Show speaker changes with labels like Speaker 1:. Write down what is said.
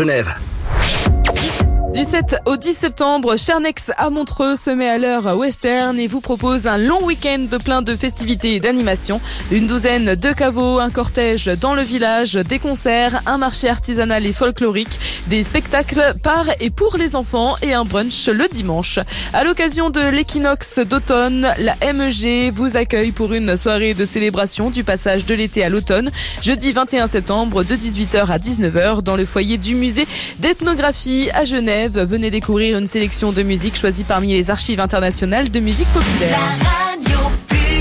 Speaker 1: Genève.
Speaker 2: Du 7 au 10 septembre, Charnex à Montreux se met à l'heure western et vous propose un long week-end plein de festivités et d'animations. Une douzaine de caveaux, un cortège dans le village, des concerts, un marché artisanal et folklorique, des spectacles par et pour les enfants et un brunch le dimanche. À l'occasion de l'équinoxe d'automne, la MEG vous accueille pour une soirée de célébration du passage de l'été à l'automne, jeudi 21 septembre de 18h à 19h dans le foyer du musée d'ethnographie à Genève. Venez découvrir une sélection de musique choisie parmi les archives internationales de musique populaire.
Speaker 3: La radio.